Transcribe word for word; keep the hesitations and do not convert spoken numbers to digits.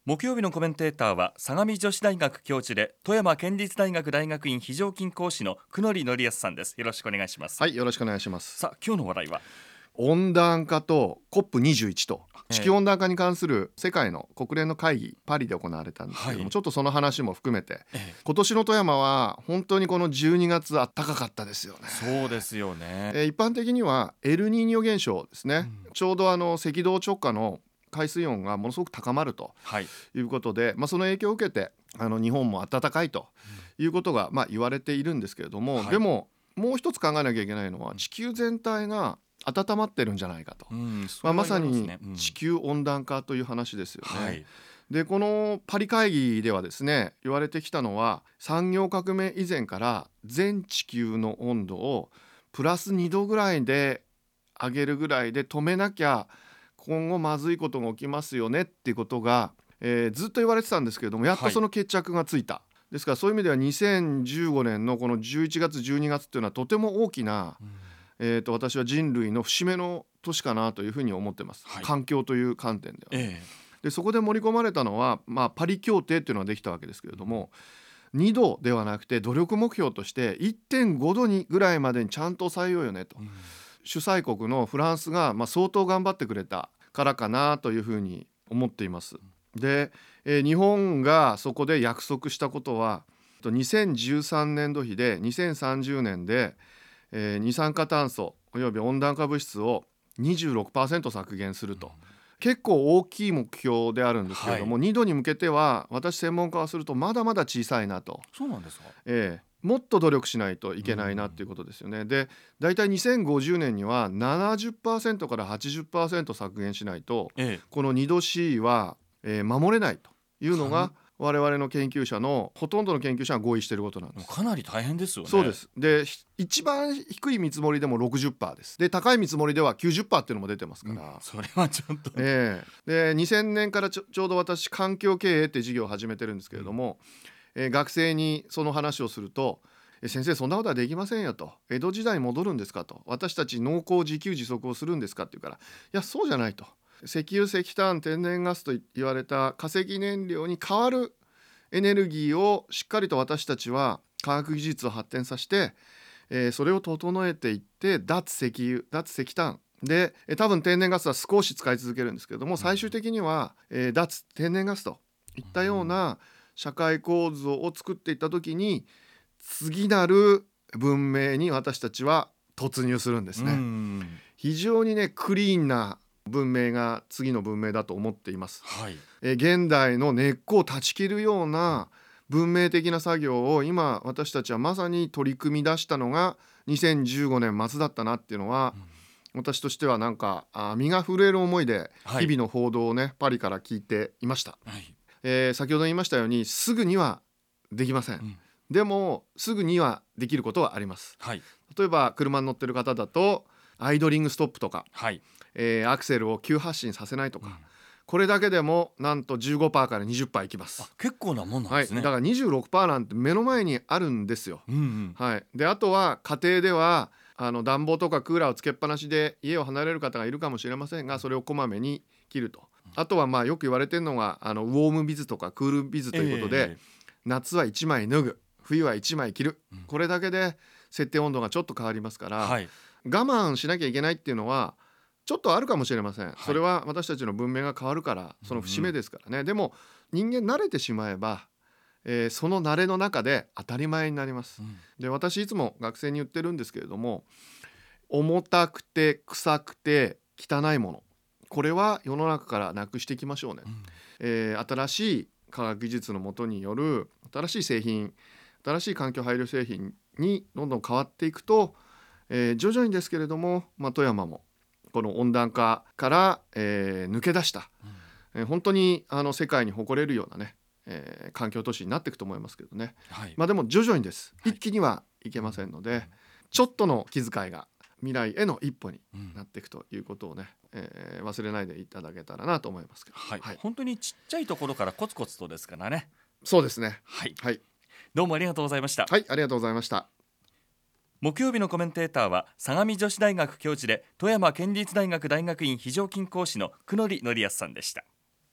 木曜日のコメンテーターは相模女子大学教授で富山県立大学大学院非常勤講師の久野則康さんです。よろしくお願いします。 はい、よろしくお願いします。 さあ、今日の話題は温暖化と コップにじゅういち と地球温暖化に関する世界の国連の会議、パリで行われたんですけども、はい、ちょっとその話も含めて、ええ、今年の富山は本当にこのじゅうにがつ暖かかったですよね。 そうですよね、 えー、一般的にはエルニーニョ現象ですね、うん、ちょうどあの赤道直下の海水温がものすごく高まるということで、はい、まあ、その影響を受けてあの日本も暖かいということがまあ言われているんですけれども、はい、でももう一つ考えなきゃいけないのは地球全体が温まってるんじゃないかと、うん、まあ、まさに地球温暖化という話ですよね、はい、でこのパリ会議ではですね、言われてきたのは産業革命以前から全地球の温度をプラスにどぐらいで上げるぐらいで止めなきゃ今後まずいことが起きますよねっていうことが、えー、ずっと言われてたんですけれども、やっとその決着がついた、はい、ですからそういう意味ではにせんじゅうごねんのこのじゅういちがつじゅうにがつっていうのはとても大きな、うん、えー、と私は人類の節目の年かなというふうに思ってます、はい、環境という観点では、えー、でそこで盛り込まれたのは、まあ、パリ協定っていうのができたわけですけれども、にどではなくて努力目標として いってんごどにぐらいまでにちゃんと抑えようよねと、うん、主催国のフランスがまあ相当頑張ってくれたからかなというふうに思っています。で、えー、日本がそこで約束したことはにせんじゅうさんねんど比でにせんさんじゅうねんで、えー、二酸化炭素および温暖化物質を にじゅうろくパーセント 削減すると、うん、結構大きい目標であるんですけれども、はい、にどに向けては私専門家はするとまだまだ小さいなと。 そうなんですか、 えーもっと努力しないといけないなっていうことですよね。で、だいたいにせんごじゅうねんには ななじゅっパーセント から はちじゅっパーセント 削減しないと、ええ、この にど C は、えー、守れないというのが我々の研究者のほとんどの研究者が合意していることなんです。 かなり大変ですよね。 そうです。で、一番低い見積もりでも ろくじゅっパーセント です。で、高い見積もりでは きゅうじゅっパーセント っていうのも出てますから、うん、 それはちょっと、 えー、でにせんねんからち ょ, ちょうど私環境経営って事業を始めてるんですけれども、うん、えー、学生にその話をすると、先生そんなことはできませんよと、江戸時代に戻るんですかと、私たち農耕自給自足をするんですかって言うから、いやそうじゃないと、石油石炭天然ガスと言われた化石燃料に代わるエネルギーをしっかりと私たちは科学技術を発展させて、えー、それを整えていって脱石油脱石炭で、えー、多分天然ガスは少し使い続けるんですけれども、最終的には、えー、脱天然ガスといったような社会構造を作っていった時に次なる文明に私たちは突入するんですね。うん、非常にねクリーンな文明が次の文明だと思っています、はい、え現代の根っこを断ち切るような文明的な作業を今私たちはまさに取り組み出したのがにせんじゅうごねん末だったなっていうのは、うん、私としてはなんかあ身が震える思いで日々の報道をね、はい、パリから聞いていました、はい、えー、先ほど言いましたようにすぐにはできません、うん、でもすぐにはできることはあります、はい、例えば車に乗ってる方だとアイドリングストップとか、はい、えー、アクセルを急発進させないとか、うん、これだけでもなんと じゅうごパーセント から にじゅっパーセント いきます。 あ、結構なもんなんですね、 はい、だから にじゅうろくパーセント なんて目の前にあるんですよ、うんうん、はい、であとは家庭ではあの暖房とかクーラーをつけっぱなしで家を離れる方がいるかもしれませんが、それをこまめに切ると、あとはまあよく言われてるのがあのウォームビズとかクールビズということで、えー、夏はいちまい脱ぐ、冬はいちまい着る、うん、これだけで設定温度がちょっと変わりますから、はい、我慢しなきゃいけないっていうのはちょっとあるかもしれません、はい、それは私たちの文明が変わるからその節目ですからね、うんうん、でも人間慣れてしまえば、えー、その慣れの中で当たり前になります、うん、で私いつも学生に言ってるんですけれども、重たくて臭くて汚いもの、これは世の中からなくしていきましょうね、うん、えー、新しい科学技術の下による新しい製品、新しい環境配慮製品にどんどん変わっていくと、えー、徐々にですけれども、まあ、富山もこの温暖化から、えー、抜け出した、うん、えー、本当にあの世界に誇れるようなね、えー、環境都市になっていくと思いますけどね、はい、まあ、でも徐々にです、はい、一気にはいけませんので、うん、ちょっとの気遣いが未来への一歩になっていくということをね、うん、えー、忘れないでいただけたらなと思いますけど、 はいはい、本当にちっちゃいところからコツコツとですからね。 そうですね、 はい、はい、どうもありがとうございました。 はい、ありがとうございました。 木曜日のコメンテーターは相模女子大学教授で富山県立大学大学院非常勤講師の久野則康さんでした。